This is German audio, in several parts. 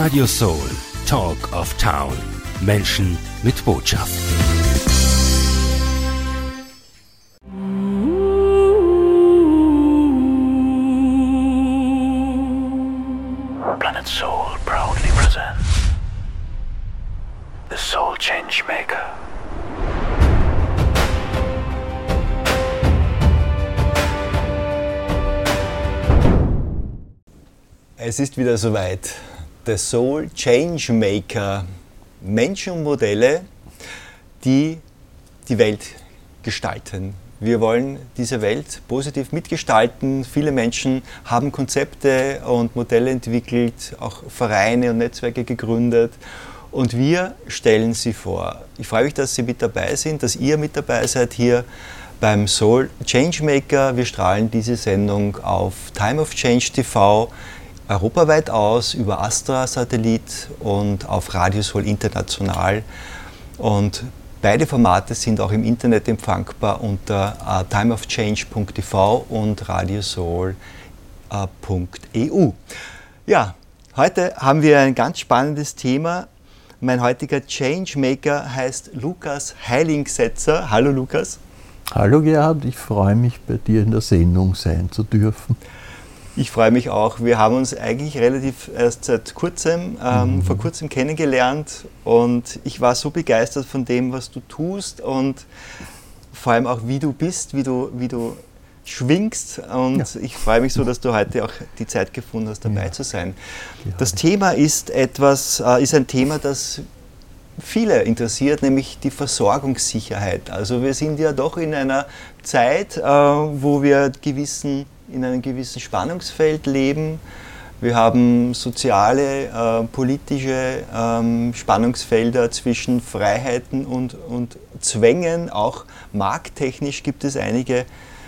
Radio Soul, Talk of Town. Menschen mit Botschaft. Planet Soul proudly presents The Soul Changemaker. Es ist wieder soweit. The Soul Changemaker. Menschenmodelle, die die Welt gestalten. Wir wollen diese Welt positiv mitgestalten. Viele Menschen haben Konzepte und Modelle entwickelt, auch Vereine und Netzwerke gegründet. Und wir stellen sie vor. Ich freue mich, dass Sie mit dabei sind, dass ihr mit dabei seid hier beim Soul Changemaker. Wir strahlen diese Sendung auf Time of Change TV europaweit aus, über Astra-Satellit und auf Radio Soul international. Und beide Formate sind auch im Internet empfangbar unter timeofchange.tv und radiosoul.eu. Ja, heute haben wir ein ganz spannendes Thema. Mein heutiger Changemaker heißt Lukas Heilingsetzer. Hallo Lukas. Hallo Gerhard, ich freue mich, bei dir in der Sendung sein zu dürfen. Ich freue mich auch. Wir haben uns eigentlich relativ erst seit kurzem, vor kurzem kennengelernt und ich war so begeistert von dem, was du tust und vor allem auch, wie du bist, wie du schwingst und ja. Ich freue mich so, dass du heute auch die Zeit gefunden hast, dabei zu sein. Das Thema ist ein Thema, das viele interessiert, nämlich die Versorgungssicherheit. Also wir sind ja doch in einer Zeit, wo wir in einem gewissen Spannungsfeld leben. Wir haben soziale, politische Spannungsfelder zwischen Freiheiten und Zwängen. Auch markttechnisch gibt es einige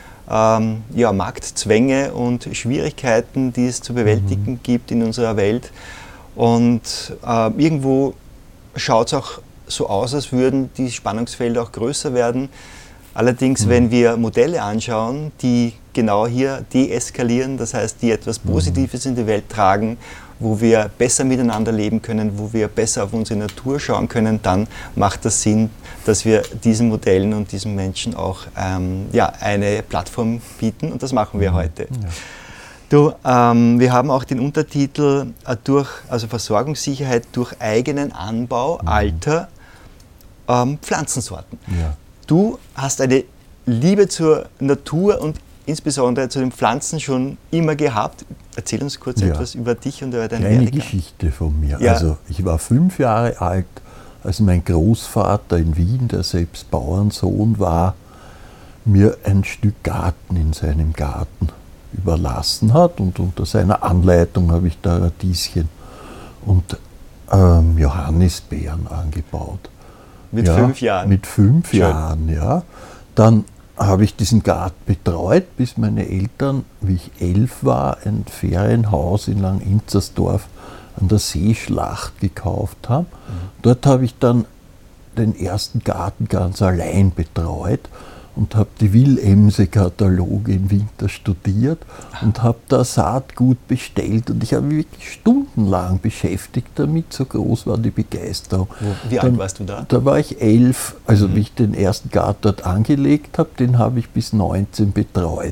Marktzwänge und Schwierigkeiten, die es zu bewältigen gibt in unserer Welt. Und irgendwo schaut es auch so aus, als würden die Spannungsfelder auch größer werden. Allerdings, wenn wir Modelle anschauen, die genau hier deeskalieren, das heißt, die etwas Positives in die Welt tragen, wo wir besser miteinander leben können, wo wir besser auf unsere Natur schauen können, dann macht das Sinn, dass wir diesen Modellen und diesen Menschen auch eine Plattform bieten und das machen wir heute. Ja. Wir haben auch den Untertitel Versorgungssicherheit durch eigenen Anbau alter Pflanzensorten. Ja. Du hast eine Liebe zur Natur und insbesondere zu den Pflanzen schon immer gehabt. Erzähl uns kurz etwas über dich und über deine Werdegang. Eine Geschichte von mir. Ja. Also ich war 5 Jahre alt, als mein Großvater in Wien, der selbst Bauernsohn war, mir ein Stück Garten in seinem Garten überlassen hat und unter seiner Anleitung habe ich da Radieschen und Johannisbeeren angebaut. Mit 5 Jahren? Mit 5 Jahren, ja. Dann habe ich diesen Garten betreut, bis meine Eltern, wie ich 11 war, ein Ferienhaus in Langinzersdorf an der Seeschlacht gekauft haben. Dort habe ich dann den ersten Garten ganz allein betreut und habe die Willemse-Kataloge im Winter studiert und habe da Saatgut bestellt und ich habe mich wirklich stundenlang beschäftigt damit, so groß war die Begeisterung. Wie alt warst du da? Da war ich 11, also wie ich den ersten Garten dort angelegt habe, den habe ich bis 19 betreut.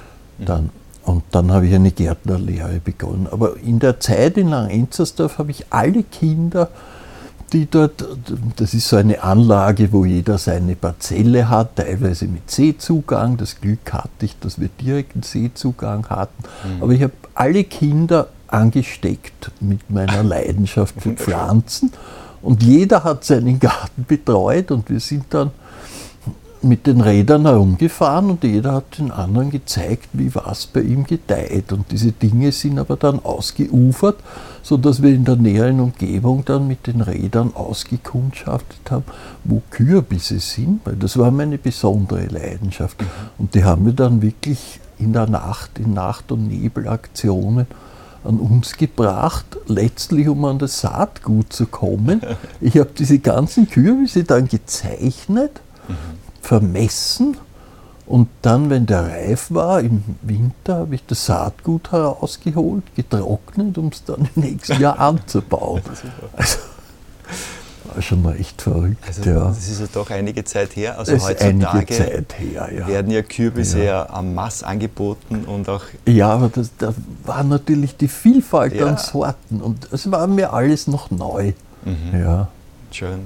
Und dann habe ich eine Gärtnerlehre begonnen. Aber in der Zeit in Langenzersdorf habe ich alle Kinder, die dort, das ist so eine Anlage, wo jeder seine Parzelle hat, teilweise mit Seezugang. Das Glück hatte ich, dass wir direkten Seezugang hatten. Aber ich habe alle Kinder angesteckt mit meiner Leidenschaft für Pflanzen. Und jeder hat seinen Garten betreut und wir sind dann mit den Rädern herumgefahren und jeder hat den anderen gezeigt, wie was bei ihm gedeiht. Und diese Dinge sind aber dann ausgeufert, sodass wir in der näheren Umgebung dann mit den Rädern ausgekundschaftet haben, wo Kürbisse sind, weil das war meine besondere Leidenschaft. Und die haben wir dann wirklich in Nacht- und Nebelaktionen an uns gebracht, letztlich um an das Saatgut zu kommen. Ich habe diese ganzen Kürbisse dann gezeichnet, vermessen Und dann, wenn der reif war, im Winter, habe ich das Saatgut herausgeholt, getrocknet, um es dann im nächsten Jahr anzubauen. Also, war schon echt verrückt. Also ja. das ist ja doch einige Zeit her. Also Das ist einige heutzutage Zeit her, ja. werden ja Kürbisse ja en masse angeboten und auch... Ja, aber da war natürlich die Vielfalt Ja. an Sorten und es war mir alles noch neu. Ja. Schön.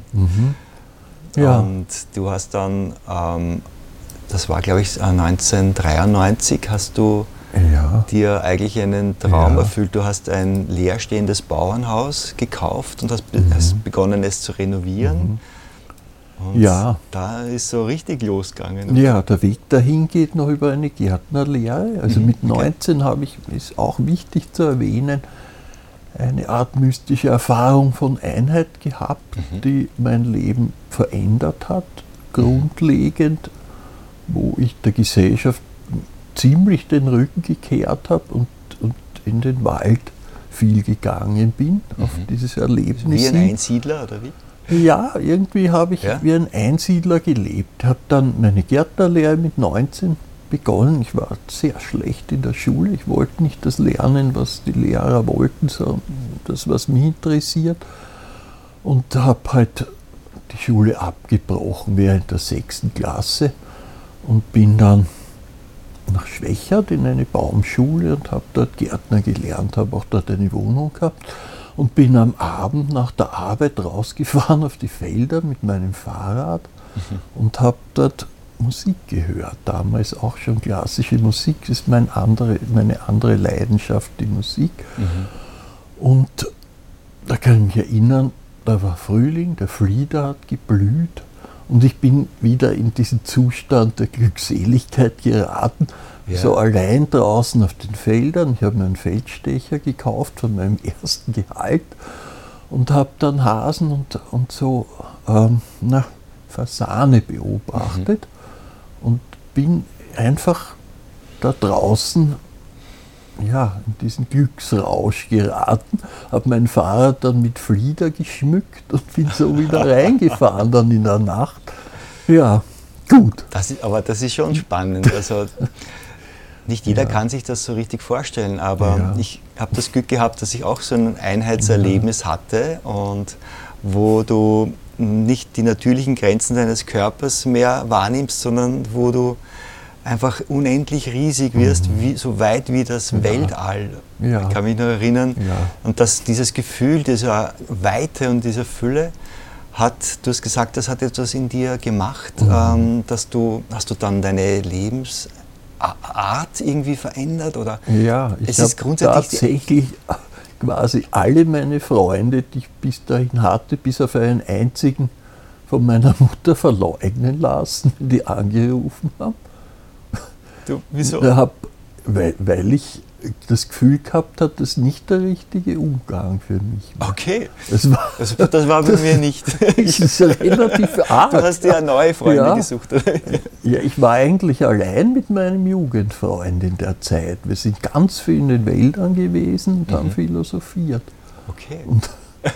Ja. Und du hast dann, das war glaube ich 1993, hast du Ja. dir eigentlich einen Traum Ja. erfüllt. Du hast ein leerstehendes Bauernhaus gekauft und hast begonnen, es zu renovieren. Und Ja. da ist so richtig losgegangen. Ja, der Weg dahin geht noch über eine Gärtnerlehre. Also mit 19 habe ich, ist auch wichtig zu erwähnen, eine Art mystische Erfahrung von Einheit gehabt, die mein Leben verändert hat, grundlegend, wo ich der Gesellschaft ziemlich den Rücken gekehrt habe und in den Wald viel gegangen bin, auf dieses Erlebnis. Wie ein hin. Einsiedler oder wie? Ja, irgendwie habe ich Ja? wie ein Einsiedler gelebt. Habe dann meine Gärtnerlehre mit 19 begonnen. Ich war sehr schlecht in der Schule. Ich wollte nicht das lernen, was die Lehrer wollten, sondern das, was mich interessiert. Und habe halt die Schule abgebrochen während der 6. Klasse und bin dann nach Schwächert in eine Baumschule und habe dort Gärtner gelernt, habe auch dort eine Wohnung gehabt. Und bin am Abend nach der Arbeit rausgefahren auf die Felder mit meinem Fahrrad und habe dort Musik gehört. Damals auch schon klassische Musik, das ist meine andere Leidenschaft, die Musik. Und da kann ich mich erinnern, da war Frühling, der Flieder hat geblüht und ich bin wieder in diesen Zustand der Glückseligkeit geraten. Ja. So allein draußen auf den Feldern. Ich habe mir einen Feldstecher gekauft von meinem ersten Gehalt und habe dann Hasen und so Fasane beobachtet und bin einfach da draußen ja, in diesen Glücksrausch geraten, habe mein Fahrrad dann mit Flieder geschmückt und bin so wieder reingefahren dann in der Nacht. Ja, gut. Aber das ist schon spannend. Also, nicht jeder kann sich das so richtig vorstellen, aber ich habe das Glück gehabt, dass ich auch so ein Einheitserlebnis hatte und wo du nicht die natürlichen Grenzen deines Körpers mehr wahrnimmst, sondern wo du einfach unendlich riesig wirst, so weit wie das Weltall. Ja. Ich kann mich noch erinnern. Ja. Und dieses Gefühl dieser Weite und dieser Fülle du hast gesagt, das hat etwas in dir gemacht, hast du dann deine Lebensart irgendwie verändert? Oder Ja, ich habe tatsächlich quasi alle meine Freunde, die ich bis dahin hatte, bis auf einen einzigen von meiner Mutter verleugnen lassen, die angerufen haben. Du, wieso? Weil ich das Gefühl gehabt habe, das ist nicht der richtige Umgang für mich. Okay, Das war bei mir nicht. ist relativ arg. Du hast dir ja neue Freunde gesucht, oder? Ja, ich war eigentlich allein mit meinem Jugendfreund in der Zeit. Wir sind ganz viel in den Wäldern gewesen und haben philosophiert. Okay. Und,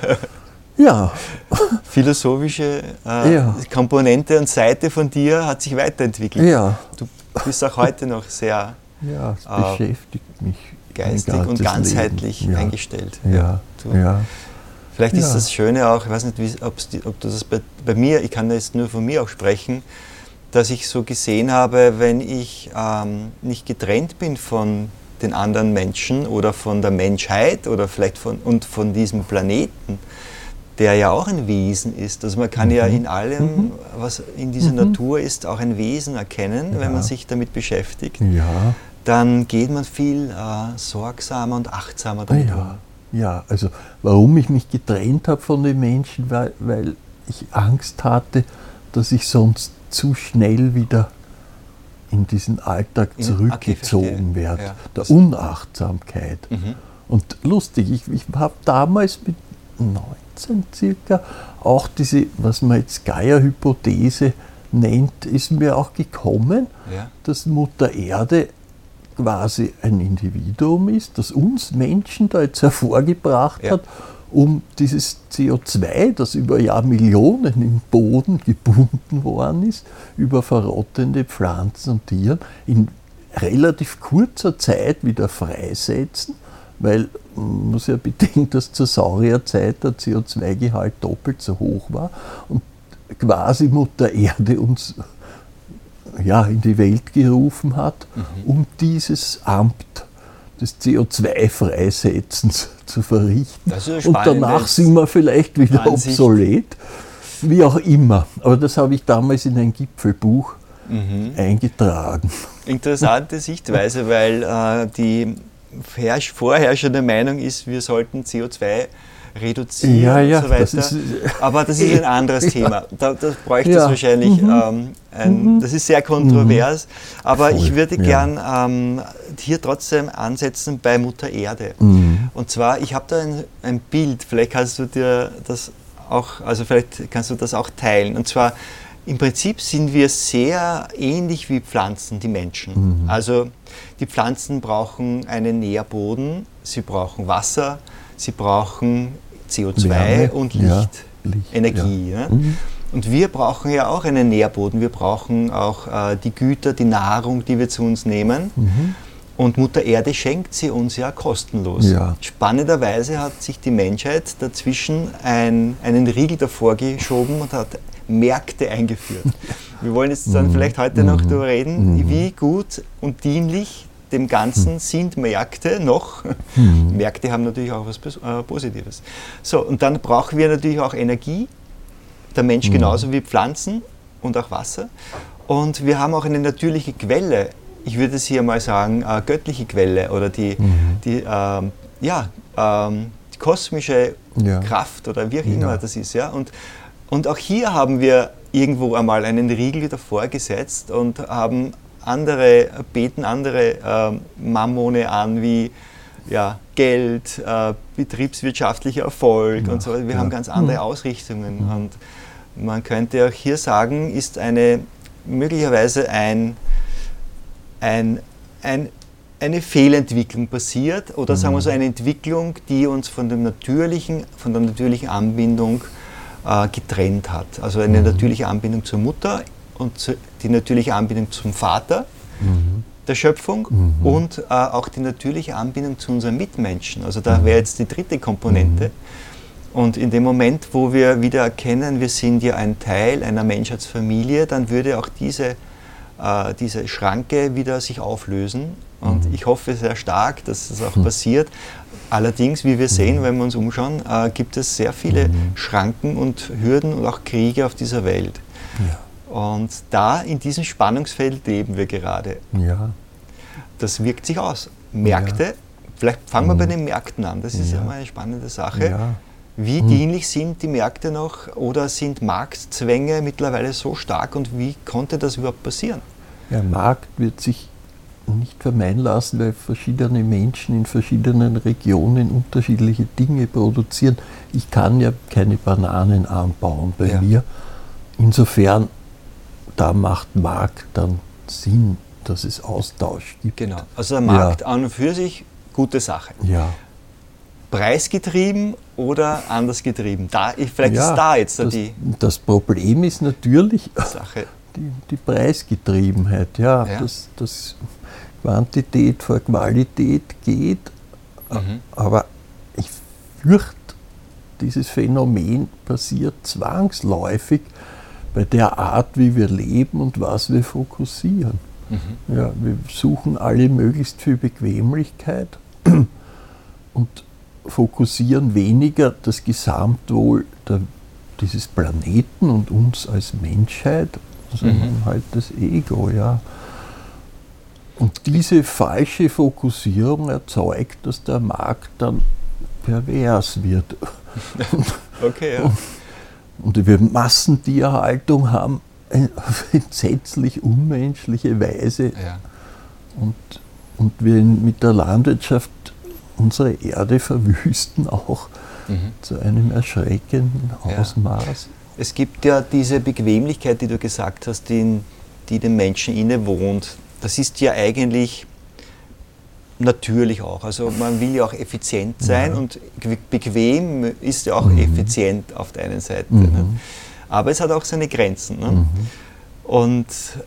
ja. Philosophische Komponente und Seite von dir hat sich weiterentwickelt. Ja. Du bist auch heute noch sehr es beschäftigt mich geistig und ganzheitlich eingestellt. Vielleicht ist das Schöne auch, ich weiß nicht, ob du das bei mir, ich kann jetzt nur von mir auch sprechen, dass ich so gesehen habe, wenn ich nicht getrennt bin von den anderen Menschen oder von der Menschheit oder vielleicht von diesem Planeten, der ja auch ein Wesen ist. Also man kann ja in allem, was in dieser Natur ist, auch ein Wesen erkennen, wenn man sich damit beschäftigt. Ja. Dann geht man viel sorgsamer und achtsamer damit um. Ja, also warum ich mich getrennt habe von den Menschen, weil ich Angst hatte, dass ich sonst zu schnell wieder in diesen Alltag zurückgezogen werde, der Unachtsamkeit. Und lustig, ich habe damals mit 19 circa auch diese, was man jetzt Gaia-Hypothese nennt, ist mir auch gekommen, dass Mutter Erde quasi ein Individuum ist, das uns Menschen da jetzt hervorgebracht hat um dieses CO2, das über Jahrmillionen im Boden gebunden worden ist, über verrottende Pflanzen und Tiere, in relativ kurzer Zeit wieder freisetzen, weil man muss ja bedenken, dass zur Saurierzeit der CO2-Gehalt doppelt so hoch war und quasi Mutter Erde uns in die Welt gerufen hat, um dieses Amt des CO2-Freisetzens zu verrichten. Und danach sind wir vielleicht wieder obsolet, wie auch immer. Aber das habe ich damals in ein Gipfelbuch eingetragen. Interessante Sichtweise, weil die vorherrschende Meinung ist, wir sollten CO2 reduzieren und so weiter. Aber das ist ein anderes Thema. Da bräuchte es wahrscheinlich, das ist sehr kontrovers, aber ich würde gern hier trotzdem ansetzen bei Mutter Erde. Und zwar, ich habe da ein Bild, vielleicht kannst du dir das auch teilen. Und zwar, im Prinzip sind wir sehr ähnlich wie Pflanzen, die Menschen. Also die Pflanzen brauchen einen Nährboden, sie brauchen Wasser, sie brauchen CO2 Wärme, und Licht, Energie. Ja. Und wir brauchen ja auch einen Nährboden, wir brauchen auch die Güter, die Nahrung, die wir zu uns nehmen. Und Mutter Erde schenkt sie uns ja kostenlos. Ja. Spannenderweise hat sich die Menschheit dazwischen einen Riegel davor geschoben und hat Märkte eingeführt. Wir wollen jetzt dann vielleicht heute noch darüber reden, wie gut und dienlich dem Ganzen sind Märkte noch. Märkte haben natürlich auch was Positives. So, und dann brauchen wir natürlich auch Energie, der Mensch genauso wie Pflanzen und auch Wasser. Und wir haben auch eine natürliche Quelle, ich würde es hier mal sagen, göttliche Quelle oder die kosmische Kraft oder wie auch immer das ist. Ja? Und auch hier haben wir irgendwo einmal einen Riegel davor gesetzt und beten andere Mammone an, wie Geld, betriebswirtschaftlicher Erfolg und so weiter. Wir haben ganz andere Ausrichtungen. Und man könnte auch hier sagen, ist möglicherweise eine Fehlentwicklung passiert oder sagen wir so eine Entwicklung, die uns von der natürlichen Anbindung getrennt hat. Also eine natürliche Anbindung zur Mutter und die natürliche Anbindung zum Vater der Schöpfung und auch die natürliche Anbindung zu unseren Mitmenschen. Also da wäre jetzt die dritte Komponente. Und in dem Moment, wo wir wieder erkennen, wir sind ja ein Teil einer Menschheitsfamilie, dann würde auch diese Schranke wieder sich auflösen. Und ich hoffe sehr stark, dass das auch passiert. Allerdings, wie wir sehen, wenn wir uns umschauen, gibt es sehr viele Schranken und Hürden und auch Kriege auf dieser Welt. Ja. Und da in diesem Spannungsfeld leben wir gerade. Ja. Das wirkt sich aus. Märkte, vielleicht fangen wir bei den Märkten an, das ist ja mal eine spannende Sache. Ja. Wie dienlich sind die Märkte noch oder sind Marktzwänge mittlerweile so stark und wie konnte das überhaupt passieren? Der Markt wird sich nicht vermeiden lassen, weil verschiedene Menschen in verschiedenen Regionen unterschiedliche Dinge produzieren. Ich kann ja keine Bananen anbauen bei mir. Insofern, da macht Markt dann Sinn, dass es Austausch gibt. Genau, also der Markt an und für sich, gute Sache. Ja. Preisgetrieben oder anders getrieben? Vielleicht ist da jetzt das Problem ist natürlich die Preisgetriebenheit. Dass Quantität vor Qualität geht. Aber ich fürchte, dieses Phänomen passiert zwangsläufig bei der Art, wie wir leben und was wir fokussieren. Ja, wir suchen alle möglichst viel Bequemlichkeit und fokussieren weniger das Gesamtwohl dieses Planeten und uns als Menschheit, sondern halt das Ego. Ja. Und diese falsche Fokussierung erzeugt, dass der Markt dann pervers wird. Okay, ja. Und wir Massentierhaltung haben auf entsetzlich unmenschliche Weise. Ja. Und wir mit der Landwirtschaft unsere Erde verwüsten auch zu einem erschreckenden Ausmaß. Ja. Es gibt ja diese Bequemlichkeit, die du gesagt hast, die dem Menschen innewohnt. Das ist ja eigentlich, Natürlich auch. Also man will ja auch effizient sein und bequem ist ja auch effizient auf der einen Seite. Ne? Aber es hat auch seine Grenzen. Ne? Und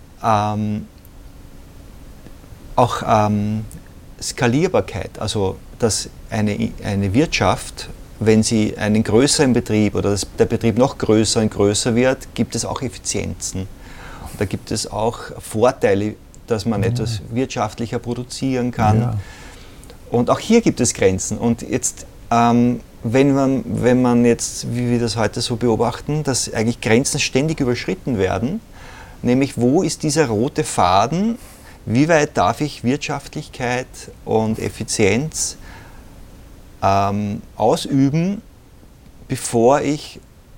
auch Skalierbarkeit, also dass eine Wirtschaft, wenn sie einen größeren Betrieb oder der Betrieb noch größer und größer wird, gibt es auch Effizienzen. Und da gibt es auch Vorteile, dass man etwas wirtschaftlicher produzieren kann. Ja. Und auch hier gibt es Grenzen. Und jetzt, wenn man jetzt, wie wir das heute so beobachten, dass eigentlich Grenzen ständig überschritten werden, nämlich wo ist dieser rote Faden, wie weit darf ich Wirtschaftlichkeit und Effizienz ausüben, bevor ich,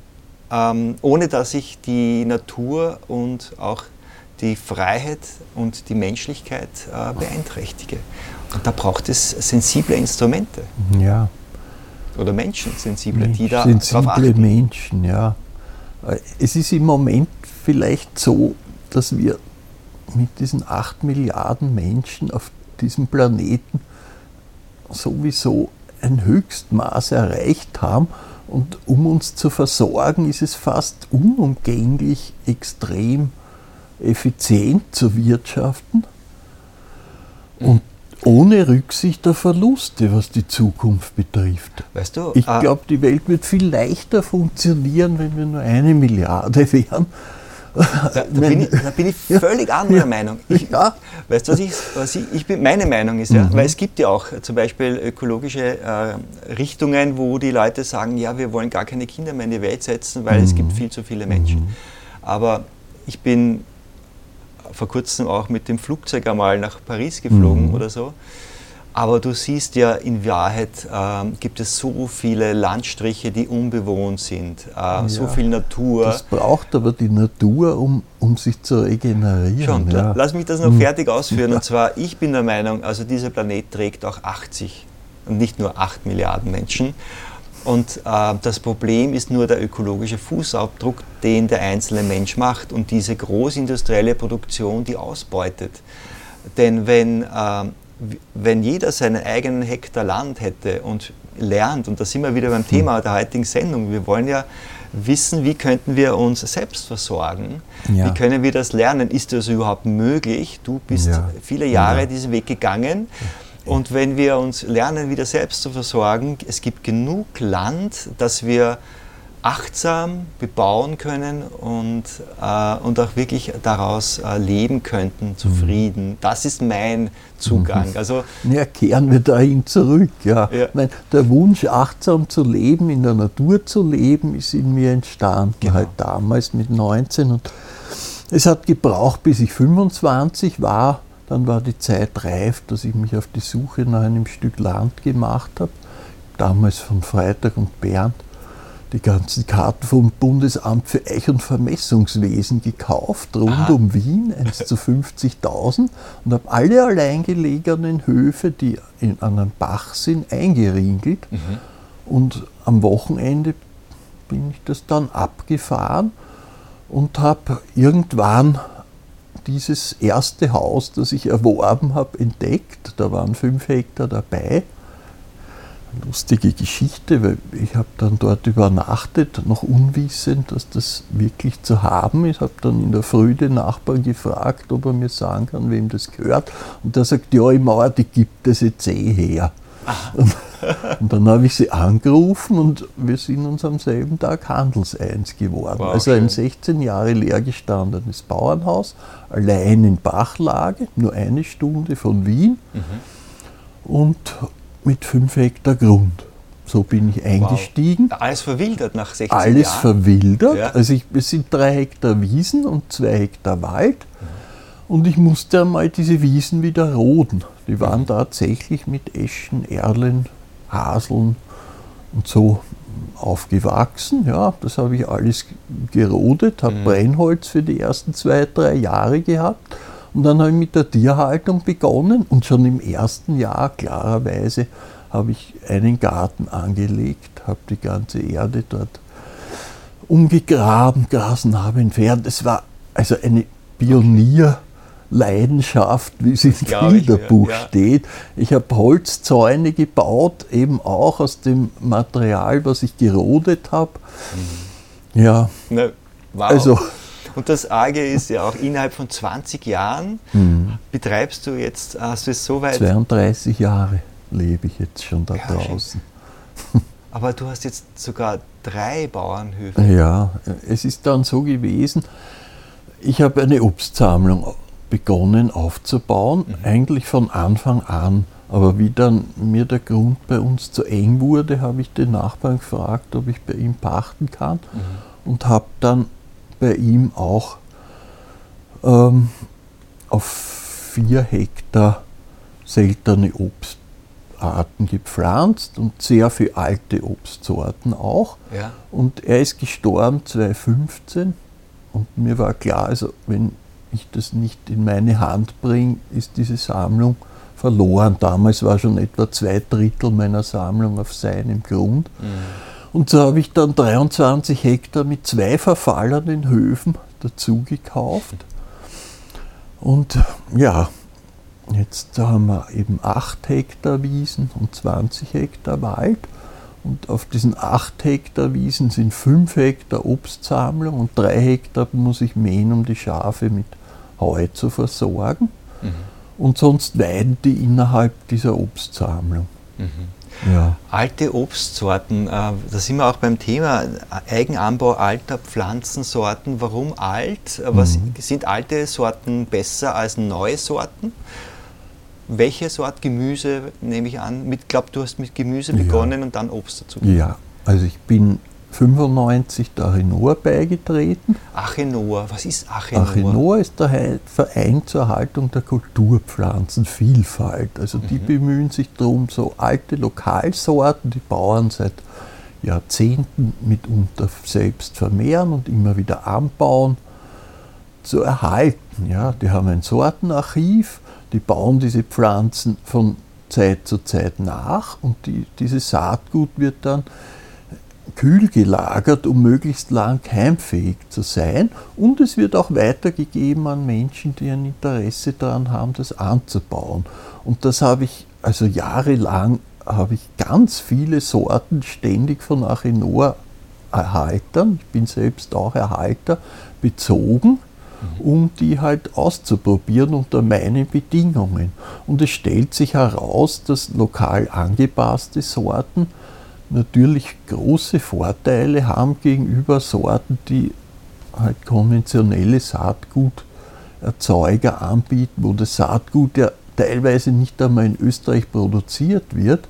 ohne dass ich die Natur und auch die Freiheit und die Menschlichkeit beeinträchtige. Und da braucht es sensible Instrumente. Ja. Oder Menschen, sensible, die da drauf achten. Menschen, ja. Es ist im Moment vielleicht so, dass wir mit diesen 8 Milliarden Menschen auf diesem Planeten sowieso ein Höchstmaß erreicht haben. Und um uns zu versorgen, ist es fast unumgänglich, extrem effizient zu wirtschaften und ohne Rücksicht auf Verluste, was die Zukunft betrifft. Weißt du, ich glaube, die Welt wird viel leichter funktionieren, wenn wir nur 1 Milliarde wären. Da bin ich völlig anderer Meinung. Weißt du, meine Meinung ist, weil es gibt ja auch zum Beispiel ökologische Richtungen, wo die Leute sagen, ja, wir wollen gar keine Kinder mehr in die Welt setzen, weil es gibt viel zu viele Menschen. Aber ich bin vor kurzem auch mit dem Flugzeug einmal nach Paris geflogen oder so. Aber du siehst ja, in Wahrheit gibt es so viele Landstriche, die unbewohnt sind, so viel Natur. Das braucht aber die Natur, um sich zu regenerieren. Schon, lass mich das noch fertig ausführen. Und zwar, ich bin der Meinung, also dieser Planet trägt auch 80 und nicht nur 8 Milliarden Menschen. Und das Problem ist nur der ökologische Fußabdruck, den der einzelne Mensch macht und diese großindustrielle Produktion, die ausbeutet. Denn wenn jeder seinen eigenen Hektar Land hätte und lernt, und da sind wir wieder beim Thema der heutigen Sendung, wir wollen ja wissen, wie könnten wir uns selbst versorgen, wie können wir das lernen, ist das überhaupt möglich? Du bist viele Jahre diesen Weg gegangen. Und wenn wir uns lernen, wieder selbst zu versorgen, es gibt genug Land, das wir achtsam bebauen können und auch wirklich daraus leben könnten, zufrieden. Das ist mein Zugang. Also, kehren wir dahin zurück. Ja. Nein, der Wunsch, achtsam zu leben, in der Natur zu leben, ist in mir entstanden, halt damals mit 19. Und es hat gebraucht, bis ich 25 war. Dann war die Zeit reif, dass ich mich auf die Suche nach einem Stück Land gemacht habe. Damals von Freitag und Bernd die ganzen Karten vom Bundesamt für Eich- und Vermessungswesen gekauft, rund um Wien, 1:50.000, und habe alle alleingelegenen Höfe, die an einem Bach sind, eingeringelt. Und am Wochenende bin ich das dann abgefahren und habe irgendwann dieses erste Haus, das ich erworben habe, entdeckt. Da waren 5 Hektar dabei. Eine lustige Geschichte, weil ich habe dann dort übernachtet, noch unwissend, dass das wirklich zu haben ist. Habe dann in der Früh den Nachbarn gefragt, ob er mir sagen kann, wem das gehört. Und der sagt, ja, im Ort, die gibt es jetzt her. Und dann habe ich sie angerufen und wir sind uns am selben Tag handelseins geworden. Wow, also ein 16 Jahre leer gestandenes Bauernhaus, allein in Bachlage, nur 1 Stunde von Wien und mit 5 Hektar Grund. So bin ich eingestiegen. Wow. Alles verwildert nach 16 Jahren? Alles verwildert. Ja. Also es sind 3 Hektar Wiesen und 2 Hektar Wald. Und ich musste einmal diese Wiesen wieder roden. Die waren tatsächlich mit Eschen, Erlen, Haseln und so aufgewachsen. Ja, das habe ich alles gerodet, habe Brennholz für die ersten 2, 3 Jahre gehabt. Und dann habe ich mit der Tierhaltung begonnen und schon im ersten Jahr, klarerweise, habe ich einen Garten angelegt, habe die ganze Erde dort umgegraben, Grasnarben entfernt. Es war also eine Pionierleistung Leidenschaft, wie es im glaube ich, Bilderbuch ja. steht. Ich habe Holzzäune gebaut, eben auch aus dem Material, was ich gerodet habe. Ja, Na, wow. also Und das Arge ist ja auch, innerhalb von 20 Jahren betreibst du jetzt, hast du es so weit, 32 Jahre lebe ich jetzt schon da Ja, draußen. aber du hast jetzt sogar 3 Bauernhöfe. Ja, es ist dann so gewesen, ich habe eine Obstsammlung begonnen aufzubauen, eigentlich von Anfang an. Aber wie dann mir der Grund bei uns zu eng wurde, habe ich den Nachbarn gefragt, ob ich bei ihm pachten kann und habe dann bei ihm auch auf 4 Hektar seltene Obstarten gepflanzt und sehr viele alte Obstsorten auch. Ja. Und er ist gestorben 2015 und mir war klar, also wenn ich das nicht in meine Hand bringe, ist diese Sammlung verloren. Damals war schon etwa 2/3 meiner Sammlung auf seinem Grund. Und so habe ich dann 23 Hektar mit 2 verfallenen Höfen dazu gekauft. Und ja, jetzt haben wir eben 8 Hektar Wiesen und 20 Hektar Wald. Und auf diesen 8 Hektar Wiesen sind 5 Hektar Obstsammlung und 3 Hektar muss ich mähen, um die Schafe mit Heu zu versorgen. Und sonst weiden die innerhalb dieser Obstsammlung. Ja. Alte Obstsorten, da sind wir auch beim Thema Eigenanbau alter Pflanzensorten. Warum alt? Sind alte Sorten besser als neue Sorten? Welche Sort Gemüse nehme ich an? Ich glaube, du hast mit Gemüse begonnen und dann Obst dazu. Ja, also ich bin 95 der Achenoa beigetreten. Achenoa, was ist Achenoa? Achenoa ist der Verein zur Erhaltung der Kulturpflanzenvielfalt. Also die bemühen sich darum, so alte Lokalsorten, die Bauern seit Jahrzehnten mitunter selbst vermehren und immer wieder anbauen, zu erhalten. Ja, die haben ein Sortenarchiv, die bauen diese Pflanzen von Zeit zu Zeit nach und dieses Saatgut wird dann kühl gelagert, um möglichst lang keimfähig zu sein. Und es wird auch weitergegeben an Menschen, die ein Interesse daran haben, das anzubauen. Und das habe ich, also jahrelang habe ich ganz viele Sorten ständig von Achenoa Erhaltern, ich bin selbst auch Erhalter, bezogen, um die halt auszuprobieren unter meinen Bedingungen. Und es stellt sich heraus, dass lokal angepasste Sorten natürlich große Vorteile haben gegenüber Sorten, die halt konventionelle Saatguterzeuger anbieten, wo das Saatgut ja teilweise nicht einmal in Österreich produziert wird.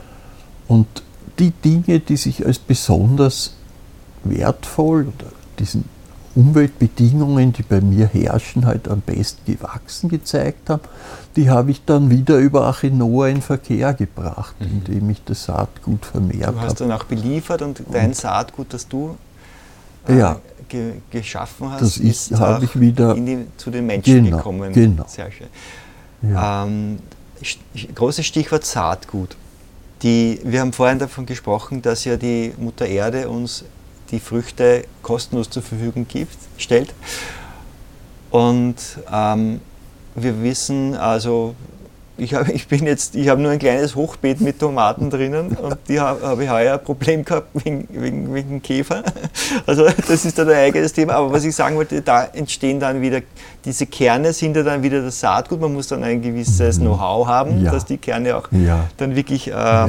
Und die Dinge, die sich als besonders wertvoll oder diesen Umweltbedingungen, die bei mir herrschen, halt am besten gewachsen gezeigt haben, die habe ich dann wieder über Achenoa in Verkehr gebracht, indem ich das Saatgut vermehrt habe. Du hast dann auch beliefert und dein Saatgut, das du geschaffen hast, das ist habe ich wieder zu den Menschen gekommen. Genau. Sehr schön. Ja. Großes Stichwort Saatgut. Wir haben vorhin davon gesprochen, dass ja die Mutter Erde uns die Früchte kostenlos zur Verfügung stellt. Und wir wissen, also ich habe nur ein kleines Hochbeet mit Tomaten drinnen und die habe ich heuer ein Problem gehabt wegen Käfer. Also das ist dann ein eigenes Thema. Aber was ich sagen wollte, da entstehen dann wieder, diese Kerne sind ja dann wieder das Saatgut. Man muss dann ein gewisses Know-how haben, dass die Kerne auch dann wirklich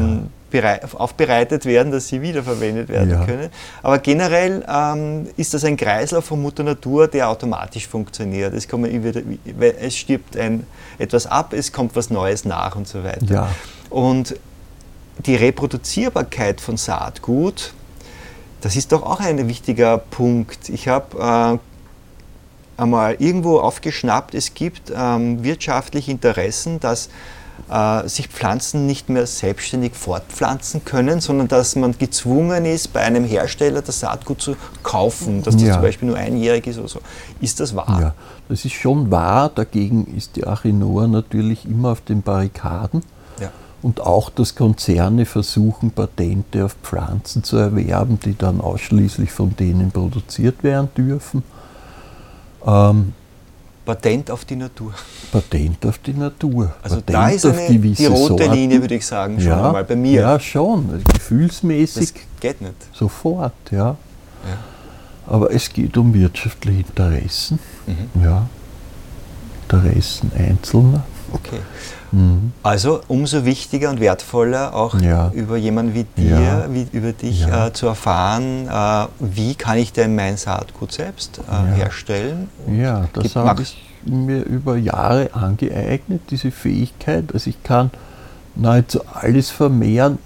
aufbereitet werden, dass sie wiederverwendet werden können. Aber generell ist das ein Kreislauf von Mutter Natur, der automatisch funktioniert. Es stirbt etwas ab, es kommt was Neues nach und so weiter. Ja. Und die Reproduzierbarkeit von Saatgut, das ist doch auch ein wichtiger Punkt. Ich habe einmal irgendwo aufgeschnappt, es gibt wirtschaftliche Interessen, dass sich Pflanzen nicht mehr selbstständig fortpflanzen können, sondern dass man gezwungen ist, bei einem Hersteller das Saatgut zu kaufen, dass das zum Beispiel nur einjährig ist oder so. Ist das wahr? Ja, das ist schon wahr. Dagegen ist die Achenoa natürlich immer auf den Barrikaden. Ja. Und auch, dass Konzerne versuchen, Patente auf Pflanzen zu erwerben, die dann ausschließlich von denen produziert werden dürfen. Patent auf die Natur. Patent auf die Natur. Also Patent da ist die rote Sorten. Linie, würde ich sagen, schon einmal bei mir. Ja, schon. Gefühlsmäßig Das geht nicht. sofort, ja. Ja. Aber es geht um wirtschaftliche Interessen. Ja. Interessen Einzelner. Okay. Also umso wichtiger und wertvoller auch über jemanden wie dir, über dich zu erfahren, wie kann ich denn mein Saatgut selbst herstellen. Ja, das habe ich mir über Jahre angeeignet, diese Fähigkeit. Also ich kann nahezu alles vermehren.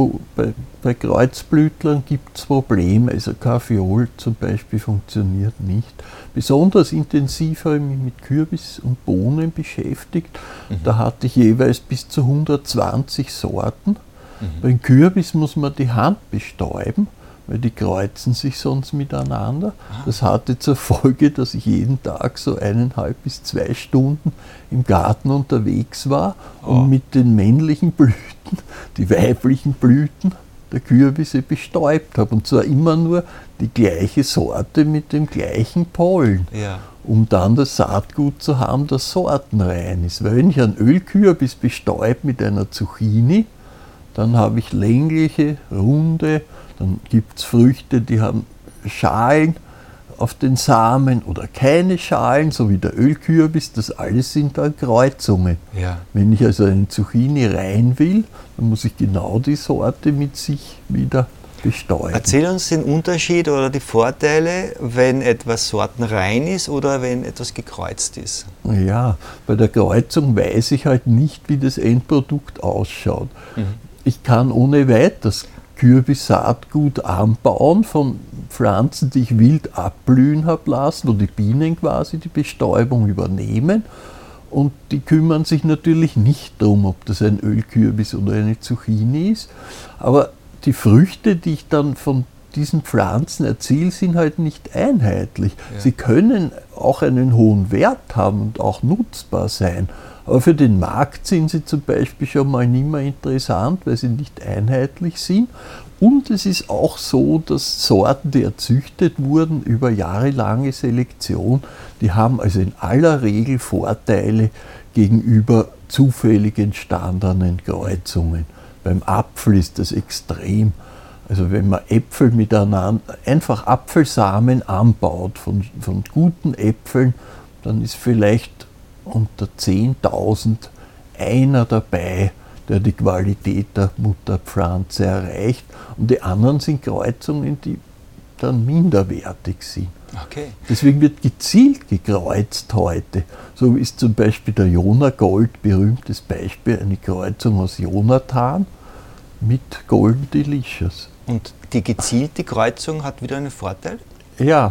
Bei Kreuzblütlern gibt es Probleme. Also Kaffeeol zum Beispiel funktioniert nicht. Besonders intensiv habe ich mich mit Kürbis und Bohnen beschäftigt. Da hatte ich jeweils bis zu 120 Sorten. Beim Kürbis muss man die Hand bestäuben, weil die kreuzen sich sonst miteinander. Das hatte zur Folge, dass ich jeden Tag so 1,5 bis 2 Stunden im Garten unterwegs war und mit den männlichen Blüten, die weiblichen Blüten der Kürbisse bestäubt habe. Und zwar immer nur die gleiche Sorte mit dem gleichen Pollen, um dann das Saatgut zu haben, das sortenrein ist. Weil wenn ich einen Ölkürbis bestäube mit einer Zucchini, dann habe ich längliche, runde, dann gibt es Früchte, die haben Schalen auf den Samen oder keine Schalen, so wie der Ölkürbis, das alles sind dann Kreuzungen. Ja. Wenn ich also eine Zucchini rein will, dann muss ich genau die Sorte mit sich wieder bestäuben. Erzähl uns den Unterschied oder die Vorteile, wenn etwas sortenrein ist oder wenn etwas gekreuzt ist. Ja, bei der Kreuzung weiß ich halt nicht, wie das Endprodukt ausschaut. Ich kann ohne weiteres Kürbissaatgut anbauen von Pflanzen, die ich wild abblühen habe lassen, wo die Bienen quasi die Bestäubung übernehmen. Und die kümmern sich natürlich nicht darum, ob das ein Ölkürbis oder eine Zucchini ist. Aber die Früchte, die ich dann von diesen Pflanzen erziele, sind halt nicht einheitlich. Ja. Sie können auch einen hohen Wert haben und auch nutzbar sein. Aber für den Markt sind sie zum Beispiel schon mal nicht mehr interessant, weil sie nicht einheitlich sind. Und es ist auch so, dass Sorten, die erzüchtet wurden über jahrelange Selektion, die haben also in aller Regel Vorteile gegenüber zufällig entstandenen Kreuzungen. Beim Apfel ist das extrem. Also wenn man Äpfel miteinander, einfach Apfelsamen anbaut von guten Äpfeln, dann ist vielleicht unter 10.000 einer dabei, der die Qualität der Mutterpflanze erreicht. Und die anderen sind Kreuzungen, die dann minderwertig sind. Okay. Deswegen wird gezielt gekreuzt heute. So ist zum Beispiel der Jonagold, berühmtes Beispiel, eine Kreuzung aus Jonathan mit Golden Delicious. Und die gezielte Kreuzung hat wieder einen Vorteil? Ja,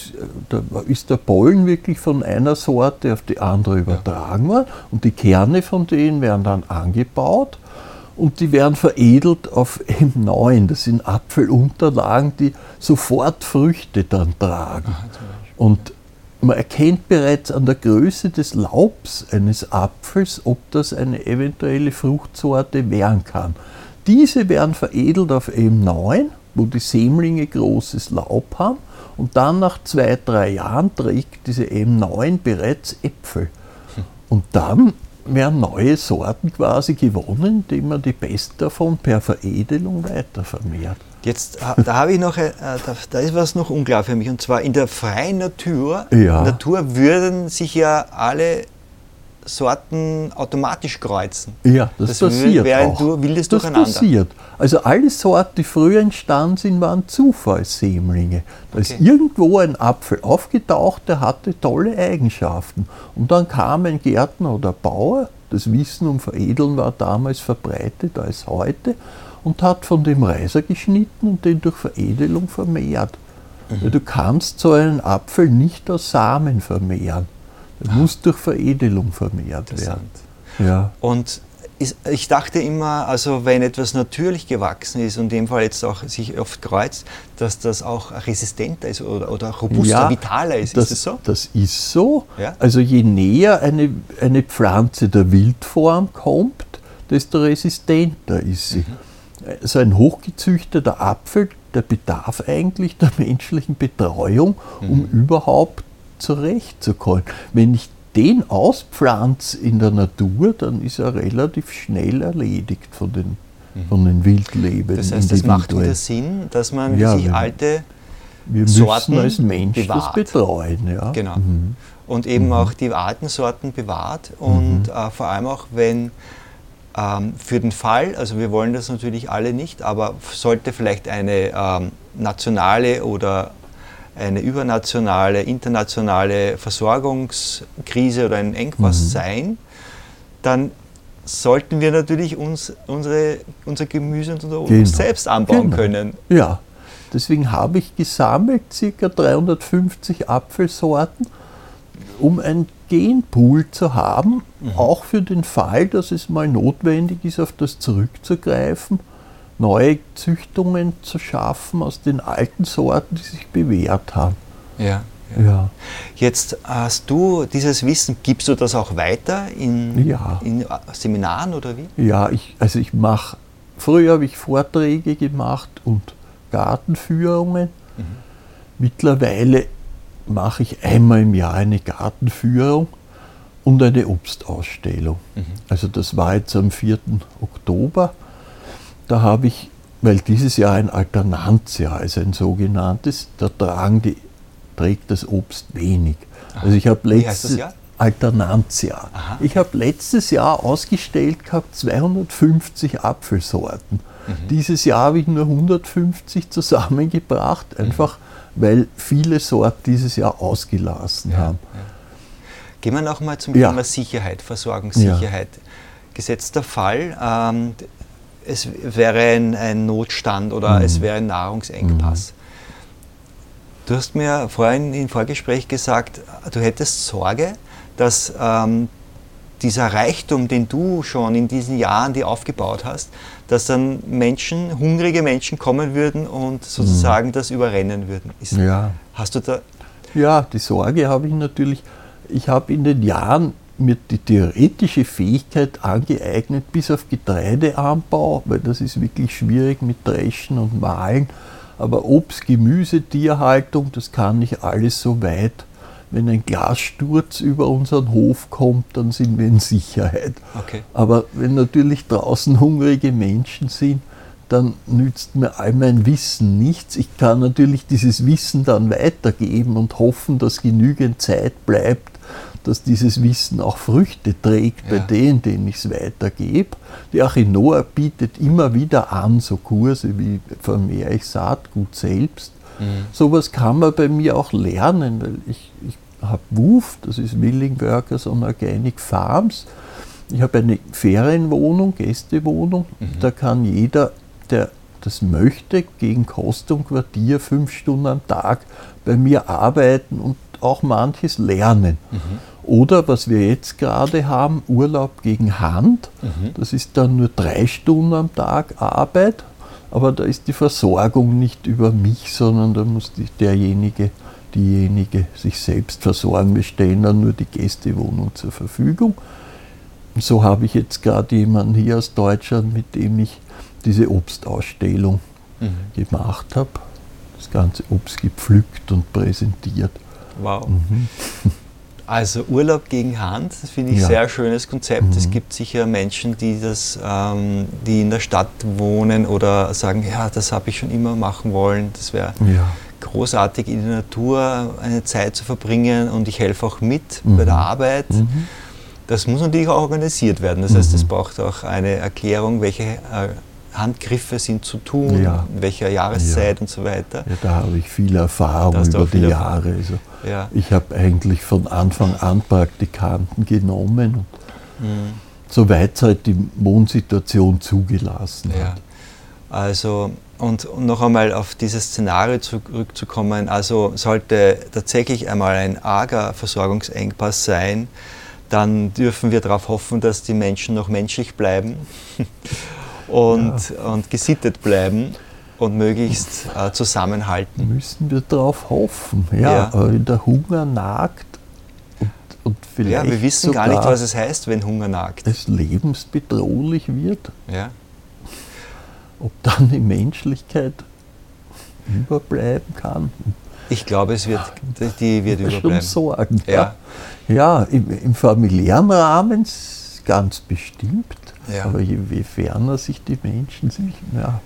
da ist der Pollen wirklich von einer Sorte auf die andere übertragen worden und die Kerne von denen werden dann angebaut und die werden veredelt auf M9. Das sind Apfelunterlagen, die sofort Früchte dann tragen. Und man erkennt bereits an der Größe des Laubs eines Apfels, ob das eine eventuelle Fruchtsorte werden kann. Diese werden veredelt auf M9, wo die Sämlinge großes Laub haben. Und dann nach 2-3 Jahren trägt diese M9 bereits Äpfel. Und dann werden neue Sorten quasi gewonnen, indem man die besten davon per Veredelung weitervermehrt. Jetzt, da habe ich noch, da ist was noch unklar für mich. Und zwar in der freien Natur würden sich ja alle Sorten automatisch kreuzen. Ja, das passiert während du wildes Durcheinander. Das passiert. Also alle Sorten, die früher entstanden sind, waren Zufallssämlinge. Da ist irgendwo ein Apfel aufgetaucht, der hatte tolle Eigenschaften. Und dann kam ein Gärtner oder Bauer, das Wissen um Veredeln war damals verbreitet als heute, und hat von dem Reiser geschnitten und den durch Veredelung vermehrt. Weil du kannst so einen Apfel nicht aus Samen vermehren. Er muss durch Veredelung vermehrt werden. Ja. Und ich dachte immer, also wenn etwas natürlich gewachsen ist und in dem Fall jetzt auch sich oft kreuzt, dass das auch resistenter ist oder robuster, vitaler ist. Ist das so? Das ist so. Ja? Also je näher eine Pflanze der Wildform kommt, desto resistenter ist sie. Also ein hochgezüchteter Apfel, der bedarf eigentlich der menschlichen Betreuung, um überhaupt zurechtzukommen. Wenn ich den auspflanze in der Natur, dann ist er relativ schnell erledigt von den Wildlebenden. Das heißt, es macht wieder Sinn, dass man sich alte wir Sorten müssen als Mensch bewahrt. das betreuen. Ja. Genau. Und eben auch die alten Sorten bewahrt und vor allem auch, wenn für den Fall, also wir wollen das natürlich alle nicht, aber sollte vielleicht eine nationale oder eine übernationale, internationale Versorgungskrise oder ein Engpass sein, dann sollten wir natürlich unser Gemüse und unser Obst selbst anbauen können. Ja, deswegen habe ich gesammelt ca. 350 Apfelsorten, um einen Genpool zu haben, auch für den Fall, dass es mal notwendig ist, auf das zurückzugreifen, neue Züchtungen zu schaffen aus den alten Sorten, die sich bewährt haben. Ja. Jetzt hast du dieses Wissen, gibst du das auch weiter in Seminaren oder wie? Ja, früher habe ich Vorträge gemacht und Gartenführungen. Mittlerweile mache ich einmal im Jahr eine Gartenführung und eine Obstausstellung. Also das war jetzt am 4. Oktober. Da habe ich, weil dieses Jahr ein Alternanzjahr ist, ein sogenanntes, da trägt das Obst wenig. Also ich habe letztes Jahr Alternanzjahr. Ich habe letztes Jahr ausgestellt gehabt 250 Apfelsorten. Dieses Jahr habe ich nur 150 zusammengebracht, einfach weil viele Sorten dieses Jahr ausgelassen haben. Gehen wir noch mal zum Thema Sicherheit, Versorgungssicherheit. Gesetzter Fall, es wäre ein Notstand oder es wäre ein Nahrungsengpass. Du hast mir vorhin im Vorgespräch gesagt, du hättest Sorge, dass dieser Reichtum, den du schon in diesen Jahren dir aufgebaut hast, dass dann hungrige Menschen kommen würden und sozusagen das überrennen würden. Hast du da... Ja, die Sorge habe ich natürlich. Ich habe in den Jahren mir die theoretische Fähigkeit angeeignet, bis auf Getreideanbau, weil das ist wirklich schwierig mit Dreschen und Mahlen, aber Obst, Gemüse, Tierhaltung, das kann ich alles so weit. Wenn ein Glassturz über unseren Hof kommt, dann sind wir in Sicherheit. Okay. Aber wenn natürlich draußen hungrige Menschen sind, dann nützt mir all mein Wissen nichts. Ich kann natürlich dieses Wissen dann weitergeben und hoffen, dass genügend Zeit bleibt, dass dieses Wissen auch Früchte trägt bei denen ich es weitergebe. Die Achinoa bietet immer wieder an, so Kurse wie vermehre ich Saatgut selbst. Sowas kann man bei mir auch lernen, weil ich habe WWOOF, das ist Willing Workers on Organic Farms. Ich habe eine Ferienwohnung, Gästewohnung. Da kann jeder, der das möchte, gegen Kost und Quartier 5 Stunden am Tag bei mir arbeiten und auch manches lernen. Oder was wir jetzt gerade haben, Urlaub gegen Hand. Das ist dann nur 3 Stunden am Tag Arbeit. Aber da ist die Versorgung nicht über mich, sondern da muss diejenige sich selbst versorgen. Wir stellen dann nur die Gästewohnung zur Verfügung. Und so habe ich jetzt gerade jemanden hier aus Deutschland, mit dem ich diese Obstausstellung gemacht habe. Das ganze Obst gepflückt und präsentiert. Wow. Also Urlaub gegen Hand, das finde ich ein sehr schönes Konzept. Es gibt sicher Menschen, die in der Stadt wohnen oder sagen, ja, das habe ich schon immer machen wollen. Das wäre großartig, in der Natur eine Zeit zu verbringen und ich helfe auch mit bei der Arbeit. Das muss natürlich auch organisiert werden. Das heißt, es braucht auch eine Erklärung, welche Handgriffe sind zu tun, in welcher Jahreszeit und so weiter. Ja, da habe ich viel Erfahrung über die Jahre. Also ich habe eigentlich von Anfang an Praktikanten genommen, soweit es halt die Wohnsituation zugelassen hat. Also, und noch einmal auf dieses Szenario zurückzukommen, also sollte tatsächlich einmal ein arger Versorgungsengpass sein, dann dürfen wir darauf hoffen, dass die Menschen noch menschlich bleiben und gesittet bleiben und möglichst zusammenhalten. Müssen wir darauf hoffen, aber wenn der Hunger nagt und vielleicht wir wissen gar nicht, was es heißt, wenn Hunger nagt. Es lebensbedrohlich wird, ja. Ob dann die Menschlichkeit überbleiben kann. Ich glaube, die wird überbleiben. Schon sorgen. Ja. Ja, im familiären Rahmen ganz bestimmt. Ja. Aber je ferner sich die Menschen sich, ja.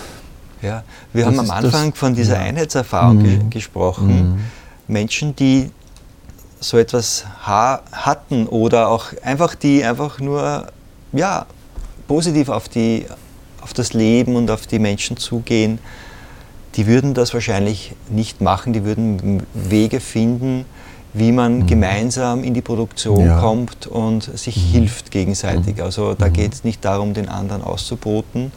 Ja, wir haben am Anfang von dieser Einheitserfahrung gesprochen. Menschen, die so etwas hatten oder auch die einfach nur positiv auf das Leben und auf die Menschen zugehen, die würden das wahrscheinlich nicht machen, die würden Wege finden, wie man gemeinsam in die Produktion kommt und sich hilft gegenseitig. Also da geht es nicht darum, den anderen auszuboten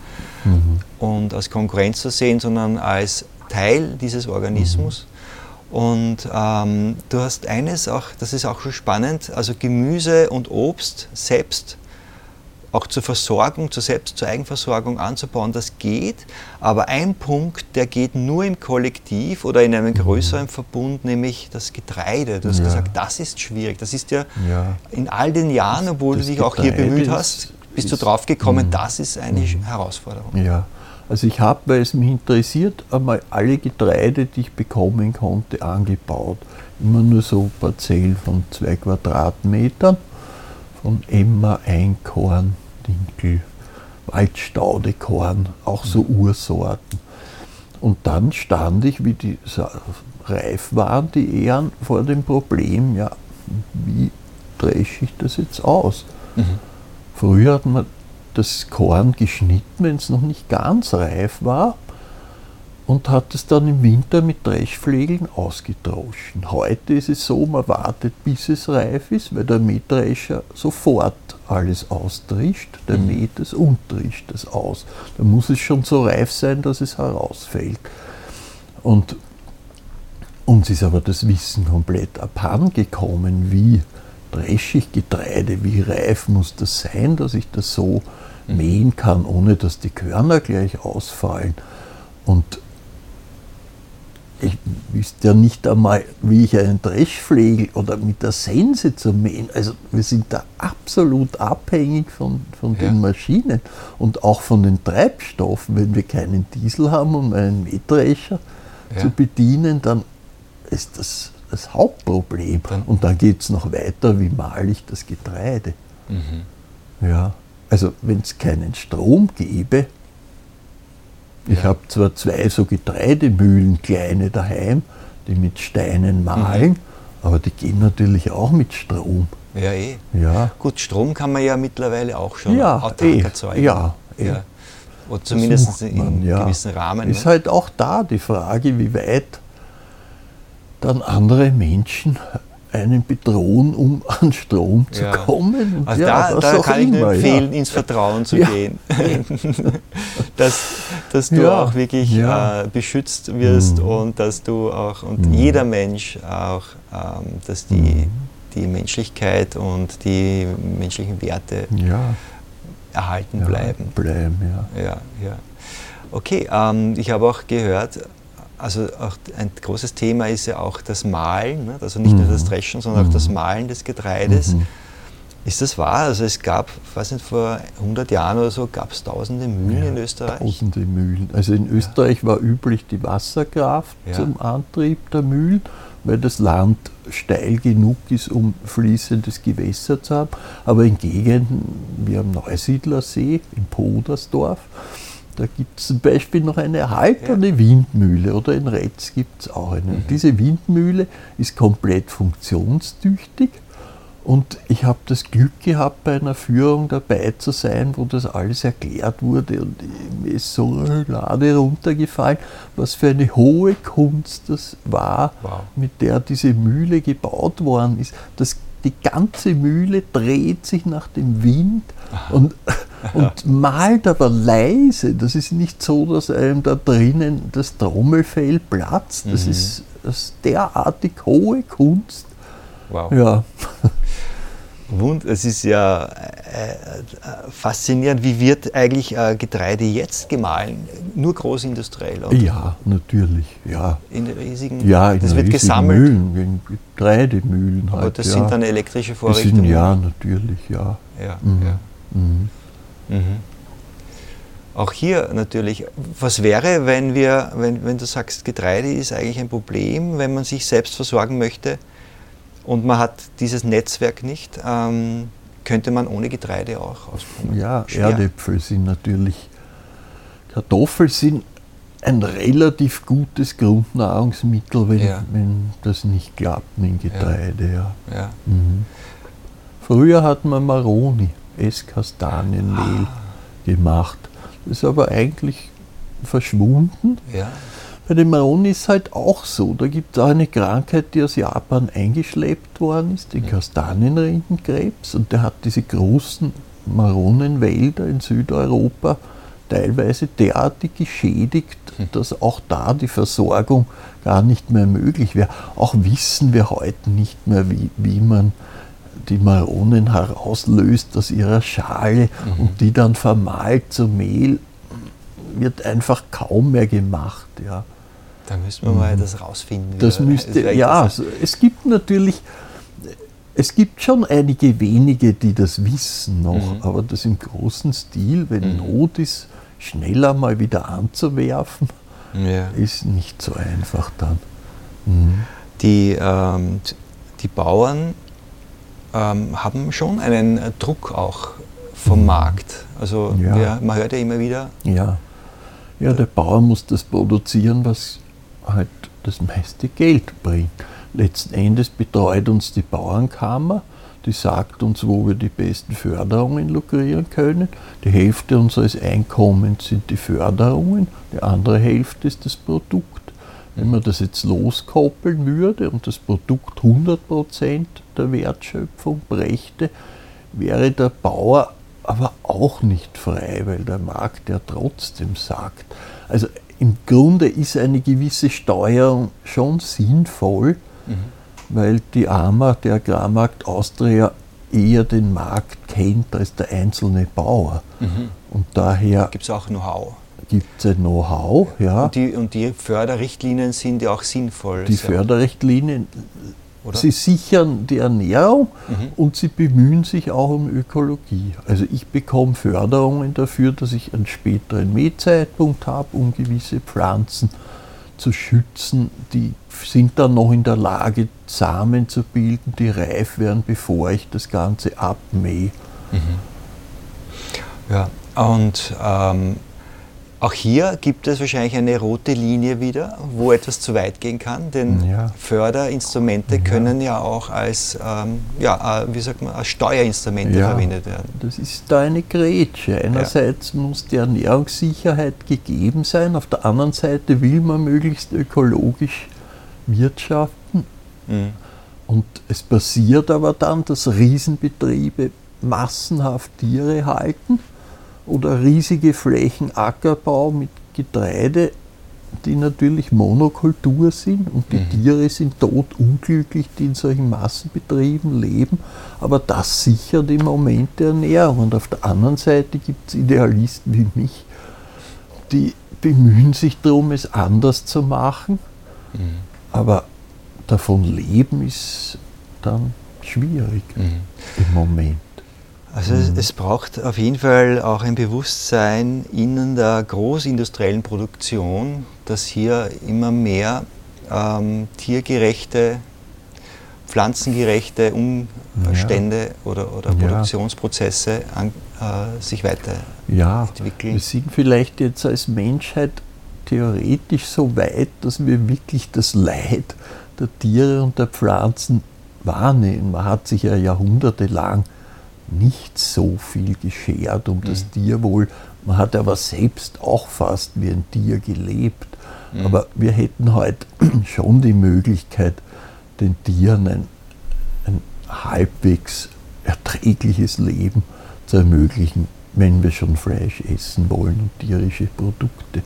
und als Konkurrenz zu sehen, sondern als Teil dieses Organismus. Und du hast eines auch, das ist auch schon spannend, also Gemüse und Obst selbst auch zur Versorgung, zur Eigenversorgung anzubauen, das geht. Aber ein Punkt, der geht nur im Kollektiv oder in einem größeren Verbund, nämlich das Getreide. Du hast gesagt, das ist schwierig. Das ist ja in all den Jahren, obwohl du dich auch hier bemüht hast, bist du drauf gekommen, das ist eine Herausforderung. Ja, also ich habe, weil es mich interessiert, einmal alle Getreide, die ich bekommen konnte, angebaut. Immer nur so Parzellen von 2 Quadratmetern. Von Emmer, Einkorn, Dinkel, Waldstaudekorn, auch so Ursorten. Und dann stand ich, wie die reif waren, die Ähren, vor dem Problem, wie dresche ich das jetzt aus? Früher hat man das Korn geschnitten, wenn es noch nicht ganz reif war, und hat es dann im Winter mit Dreschflegeln ausgedroschen. Heute ist es so, man wartet, bis es reif ist, weil der Mähdrescher sofort alles austrischt, der mäht es und trischt es aus. Da muss es schon so reif sein, dass es herausfällt. Und uns ist aber das Wissen komplett abhandengekommen, wie dresche ich Getreide, wie reif muss das sein, dass ich das so mähen kann, ohne dass die Körner gleich ausfallen. Und ich wüsste ja nicht einmal, wie ich einen Dreschflegel oder mit der Sense zu mähen. Also wir sind da absolut abhängig von den Maschinen und auch von den Treibstoffen. Wenn wir keinen Diesel haben, um einen Mähdrescher zu bedienen, dann ist das das Hauptproblem. Und dann geht es noch weiter, wie male ich das Getreide. Ja, also wenn es keinen Strom gäbe, ich habe zwar 2 so Getreidemühlen, kleine daheim, die mit Steinen mahlen, aber die gehen natürlich auch mit Strom. Ja, Ja. Gut, Strom kann man ja mittlerweile auch schon autark erzeugen. Ja. Oder zumindest in gewissen Rahmen. Ist halt auch da die Frage, wie weit dann andere Menschen einen bedrohen, um an Strom zu kommen. Und also da kann ich nur empfehlen, ins Vertrauen zu gehen. dass du auch wirklich beschützt wirst und dass du auch, und jeder Mensch auch, dass die Menschlichkeit und die menschlichen Werte erhalten bleiben. Okay, ich habe auch gehört, also auch ein großes Thema ist ja auch das Mahlen, ne? Also nicht nur das Dreschen, sondern auch das Mahlen des Getreides. Ist das wahr? Also es gab, weiß nicht, vor 100 Jahren oder so, gab es tausende Mühlen in Österreich? Tausende Mühlen. Also in Österreich war üblich die Wasserkraft zum Antrieb der Mühlen, weil das Land steil genug ist, um fließendes Gewässer zu haben. Aber in Gegenden wie am Neusiedlersee, in Podersdorf, da gibt es zum Beispiel noch eine erhaltene Windmühle, oder in Retz gibt es auch eine. Und diese Windmühle ist komplett funktionstüchtig und ich habe das Glück gehabt, bei einer Führung dabei zu sein, wo das alles erklärt wurde und mir ist so eine Lade runtergefallen, was für eine hohe Kunst das war, mit der diese Mühle gebaut worden ist. Die ganze Mühle dreht sich nach dem Wind und malt aber leise. Das ist nicht so, dass einem da drinnen das Trommelfell platzt. Das ist derartig hohe Kunst. Wow. Ja. Es ist ja faszinierend, wie wird eigentlich Getreide jetzt gemahlen? Nur großindustriell? Oder? Ja, natürlich. Ja. In riesigen, das wird gesammelt. Mühlen, Getreidemühlen halt. Aber das sind dann elektrische Vorrichtungen? Ja, natürlich, ja. auch hier natürlich, was wäre, wenn du sagst, Getreide ist eigentlich ein Problem, wenn man sich selbst versorgen möchte und man hat dieses Netzwerk nicht, könnte man ohne Getreide auch auskommen? Ja, Schwer. Erdäpfel sind natürlich, Kartoffeln sind ein relativ gutes Grundnahrungsmittel, wenn das nicht klappt mit dem Getreide. Ja. Ja. Mhm. Früher hat man Maroni, Esskastanienmehl gemacht. Das ist aber eigentlich verschwunden. Ja. Bei den Maroni ist es halt auch so. Da gibt es auch eine Krankheit, die aus Japan eingeschleppt worden ist, den Kastanienrindenkrebs. Und der hat diese großen Maronenwälder in Südeuropa teilweise derartig geschädigt, dass auch da die Versorgung gar nicht mehr möglich wäre. Auch wissen wir heute nicht mehr, wie man die Maronen herauslöst aus ihrer Schale und die dann vermahlt zu Mehl, wird einfach kaum mehr gemacht. Ja. Da müssen wir mal das rausfinden. Das müsste, ja, es gibt schon einige wenige, die das wissen noch, aber das im großen Stil, wenn Not ist, schneller mal wieder anzuwerfen, ist nicht so einfach dann. Die Bauern haben schon einen Druck auch vom Markt. Also man hört ja immer wieder. Ja, der Bauer muss das produzieren, was halt das meiste Geld bringt. Letzten Endes betreut uns die Bauernkammer, die sagt uns, wo wir die besten Förderungen lukrieren können. Die Hälfte unseres Einkommens sind die Förderungen, die andere Hälfte ist das Produkt. Wenn man das jetzt loskoppeln würde und das Produkt 100% der Wertschöpfung brächte, wäre der Bauer aber auch nicht frei, weil der Markt ja trotzdem sagt. Also im Grunde ist eine gewisse Steuerung schon sinnvoll, weil die AMA, der Agrarmarkt Austria, eher den Markt kennt als der einzelne Bauer. Und daher gibt es auch Know-how. Gibt es ein Know-how, ja. Und die Förderrichtlinien sind ja auch sinnvoll. Die Förderrichtlinien, sie sichern die Ernährung und sie bemühen sich auch um Ökologie. Also ich bekomme Förderungen dafür, dass ich einen späteren Mähzeitpunkt habe, um gewisse Pflanzen zu schützen. Die sind dann noch in der Lage, Samen zu bilden, die reif werden, bevor ich das Ganze abmähe. Ja, und auch hier gibt es wahrscheinlich eine rote Linie wieder, wo etwas zu weit gehen kann, denn Förderinstrumente können ja auch als, als Steuerinstrumente verwendet werden. Das ist da eine Grätsche. Einerseits muss die Ernährungssicherheit gegeben sein, auf der anderen Seite will man möglichst ökologisch wirtschaften. Und es passiert aber dann, dass Riesenbetriebe massenhaft Tiere halten oder riesige Flächen Ackerbau mit Getreide, die natürlich Monokultur sind und die Tiere sind totunglücklich, die in solchen Massenbetrieben leben, aber das sichert im Moment die Ernährung. Und auf der anderen Seite gibt es Idealisten wie mich, die bemühen sich darum, es anders zu machen, aber davon leben ist dann schwierig im Moment. Also es braucht auf jeden Fall auch ein Bewusstsein in der großindustriellen Produktion, dass hier immer mehr tiergerechte, pflanzengerechte Umstände oder Produktionsprozesse sich weiterentwickeln. Wir sind vielleicht jetzt als Menschheit theoretisch so weit, dass wir wirklich das Leid der Tiere und der Pflanzen wahrnehmen. Man hat sich ja jahrhundertelang nicht so viel geschert um das Tierwohl. Man hat aber selbst auch fast wie ein Tier gelebt. Aber wir hätten heute schon die Möglichkeit, den Tieren ein halbwegs erträgliches Leben zu ermöglichen, wenn wir schon Fleisch essen wollen und tierische Produkte.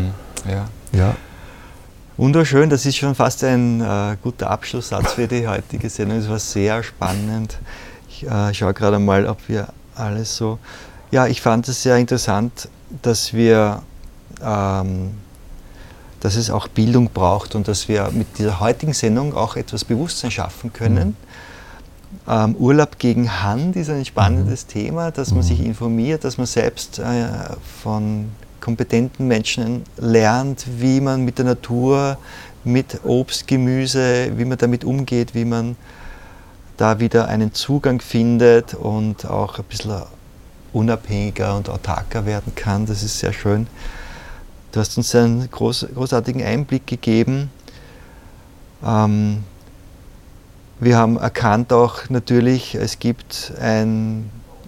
Ja. Wunderschön, das ist schon fast ein guter Abschlusssatz für die heutige Sendung. Es war sehr spannend. Ich schaue gerade mal, ob wir alles so... Ja, ich fand es sehr interessant, dass es auch Bildung braucht und dass wir mit dieser heutigen Sendung auch etwas Bewusstsein schaffen können. Urlaub gegen Hand ist ein spannendes Thema, dass man sich informiert, dass man selbst von kompetenten Menschen lernt, wie man mit der Natur, mit Obst, Gemüse, wie man damit umgeht, wie man da wieder einen Zugang findet und auch ein bisschen unabhängiger und autarker werden kann. Das ist sehr schön. Du hast uns einen großartigen Einblick gegeben. Wir haben erkannt auch natürlich, es gibt eine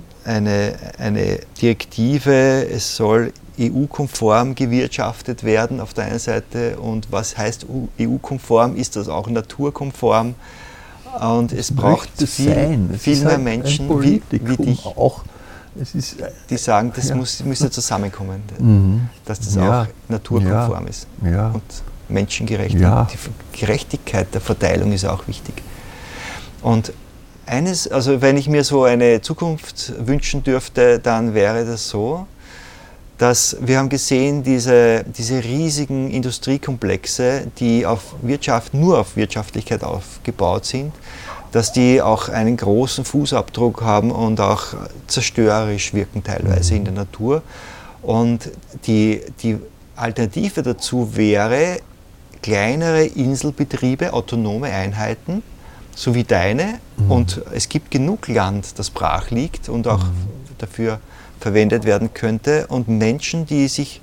Direktive, es soll EU-konform gewirtschaftet werden auf der einen Seite. Und was heißt EU-konform? Ist das auch naturkonform? Und es braucht viel mehr Menschen wie dich, auch, die sagen, das müsste zusammenkommen, dass das auch naturkonform ist und menschengerecht. Die Gerechtigkeit der Verteilung ist auch wichtig. Und also wenn ich mir so eine Zukunft wünschen dürfte, dann wäre das so, dass wir haben gesehen, diese riesigen Industriekomplexe, die nur auf Wirtschaftlichkeit aufgebaut sind, dass die auch einen großen Fußabdruck haben und auch zerstörerisch wirken teilweise in der Natur. Und die Alternative dazu wäre kleinere Inselbetriebe, autonome Einheiten, so wie deine. Und es gibt genug Land, das brach liegt und auch dafür verwendet werden könnte. Und Menschen, die sich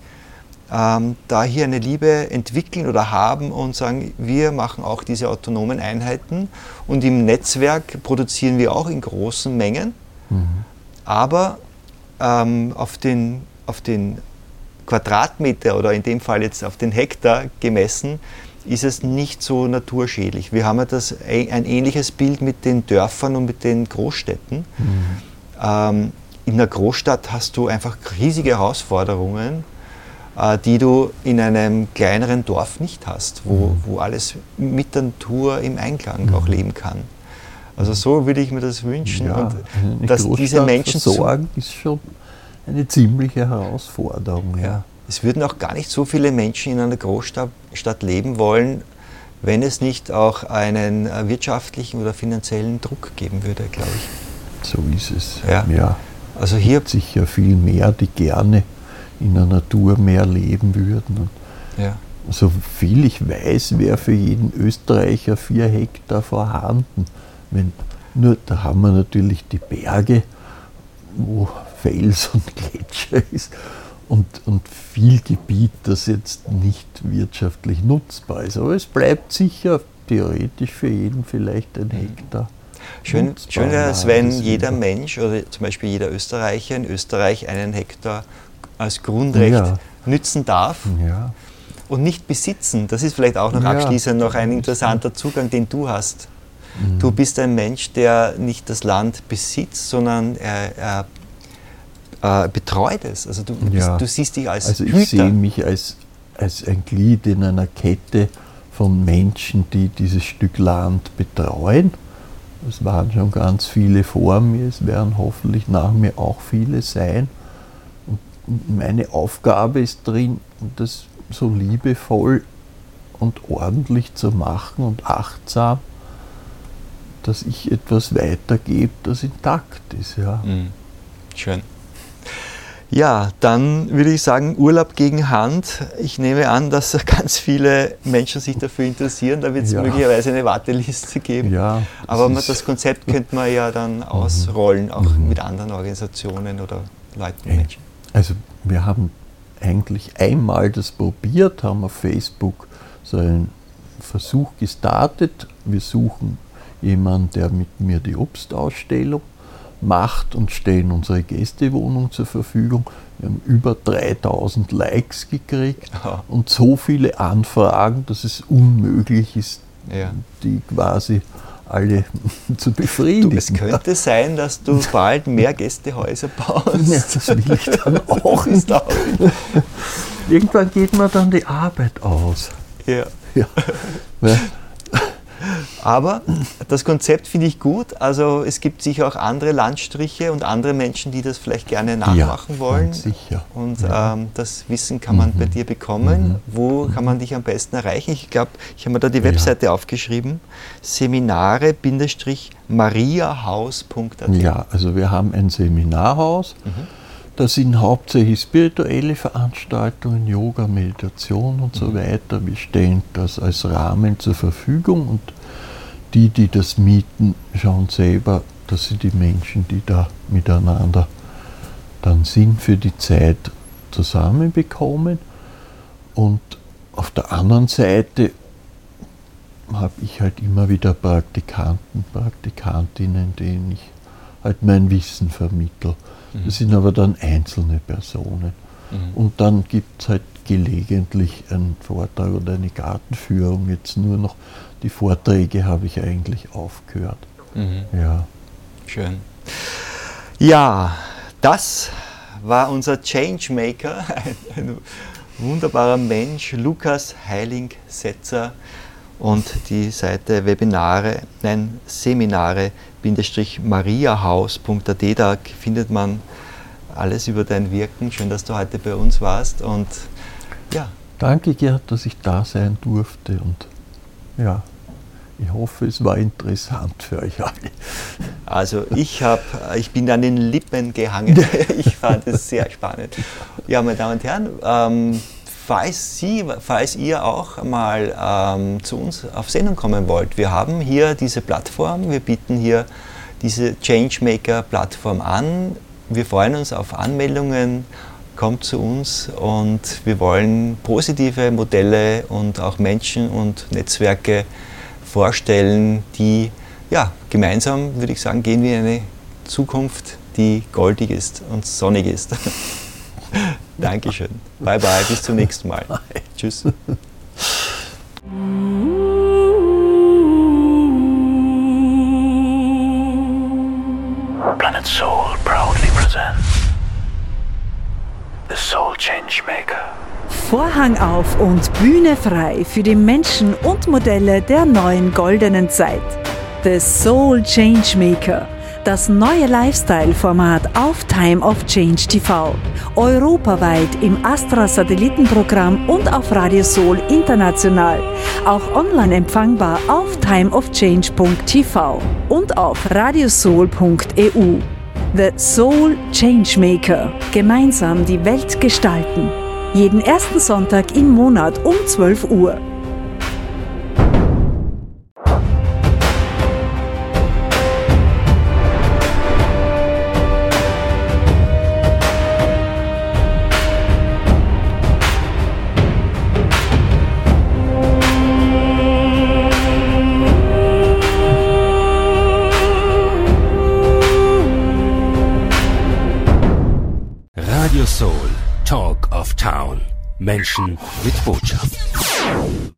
da hier eine Liebe entwickeln oder haben und sagen, wir machen auch diese autonomen Einheiten und im Netzwerk produzieren wir auch in großen Mengen, aber auf den Quadratmeter oder in dem Fall jetzt auf den Hektar gemessen, ist es nicht so naturschädlich. Wir haben ja ein ähnliches Bild mit den Dörfern und mit den Großstädten. In einer Großstadt hast du einfach riesige Herausforderungen, die du in einem kleineren Dorf nicht hast, wo alles mit der Natur im Einklang auch leben kann. Also so würde ich mir das wünschen. Ja, und dass diese Menschen versorgen ist schon eine ziemliche Herausforderung. Ja. Es würden auch gar nicht so viele Menschen in einer Großstadt leben wollen, wenn es nicht auch einen wirtschaftlichen oder finanziellen Druck geben würde, glaube ich. So ist es. Ja. Also hier gibt sicher viel mehr, die gerne in der Natur mehr leben würden. Und so viel ich weiß, wäre für jeden Österreicher 4 Hektar vorhanden. Nur da haben wir natürlich die Berge, wo Fels und Gletscher ist und viel Gebiet, das jetzt nicht wirtschaftlich nutzbar ist. Aber es bleibt sicher theoretisch für jeden vielleicht ein Hektar. Schön wäre es, wenn jeder Mensch oder zum Beispiel jeder Österreicher in Österreich einen Hektar als Grundrecht nützen darf und nicht besitzen. Das ist vielleicht auch noch abschließend noch ein interessanter Zugang, den du hast. Du bist ein Mensch, der nicht das Land besitzt, sondern er betreut es. Also du siehst dich als Hüter. Ich sehe mich als ein Glied in einer Kette von Menschen, die dieses Stück Land betreuen. Es waren schon ganz viele vor mir, es werden hoffentlich nach mir auch viele sein. Und meine Aufgabe ist drin, das so liebevoll und ordentlich zu machen und achtsam, dass ich etwas weitergebe, das intakt ist. Ja. Schön. Ja, dann würde ich sagen, Urlaub gegen Hand. Ich nehme an, dass ganz viele Menschen sich dafür interessieren. Da wird es möglicherweise eine Warteliste geben. Ja, aber das Konzept könnte man ja dann ausrollen, auch mit anderen Organisationen oder Leuten, Menschen. Also wir haben eigentlich einmal das probiert, haben auf Facebook so einen Versuch gestartet. Wir suchen jemanden, der mit mir die Obstausstellung macht und stellen unsere Gästewohnung zur Verfügung. Wir haben über 3000 Likes gekriegt und so viele Anfragen, dass es unmöglich ist, die quasi alle zu befriedigen. Es könnte sein, dass du bald mehr Gästehäuser baust. Ja, das will ich dann auch nicht. Irgendwann geht mir dann die Arbeit aus. Ja. Aber das Konzept finde ich gut. Also es gibt sicher auch andere Landstriche und andere Menschen, die das vielleicht gerne nachmachen wollen. Ganz sicher. Und das Wissen kann man bei dir bekommen. Wo kann man dich am besten erreichen? Ich glaube, ich habe mir da die Webseite aufgeschrieben. Seminare-mariahaus.at. Ja, also wir haben ein Seminarhaus. Da sind hauptsächlich spirituelle Veranstaltungen, Yoga, Meditation und so weiter. Wir stellen das als Rahmen zur Verfügung und die das mieten, schauen selber, dass sie die Menschen, die da miteinander dann sind, für die Zeit zusammenbekommen. Und auf der anderen Seite habe ich halt immer wieder Praktikanten, Praktikantinnen, denen ich halt mein Wissen vermittle. Das sind aber dann einzelne Personen. Und dann gibt es halt gelegentlich einen Vortrag oder eine Gartenführung. Jetzt nur noch die Vorträge habe ich eigentlich aufgehört. Ja. Schön. Ja, das war unser Changemaker, ein wunderbarer Mensch, Lukas Heiling-Setzer. Und die Seite Seminare-mariahaus.at, da findet man alles über dein Wirken. Schön, dass du heute bei uns warst. Und ja. Danke, Gerd, dass ich da sein durfte. Und ja, ich hoffe, es war interessant für euch alle. Also ich bin an den Lippen gehangen. Ich fand es sehr spannend. Ja, meine Damen und Herren, falls ihr auch mal zu uns auf Sendung kommen wollt, wir haben hier diese Plattform, wir bieten hier diese Changemaker-Plattform an. Wir freuen uns auf Anmeldungen, kommt zu uns und wir wollen positive Modelle und auch Menschen und Netzwerke vorstellen, die gemeinsam, würde ich sagen, gehen wir in eine Zukunft, die goldig ist und sonnig ist. Dankeschön. Bye bye, bis zum nächsten Mal. Tschüss. Planet Soul proudly presents The Soul Changemaker. Vorhang auf und Bühne frei für die Menschen und Modelle der neuen goldenen Zeit. The Soul Changemaker. Das neue Lifestyle-Format auf Time of Change TV. Europaweit im Astra-Satellitenprogramm und auf Radio Soul international. Auch online empfangbar auf timeofchange.tv und auf radiosoul.eu. The Soul Changemaker. Gemeinsam die Welt gestalten. Jeden ersten Sonntag im Monat um 12 Uhr. Radio Soul, Talk of Town. Menschen mit Botschaft.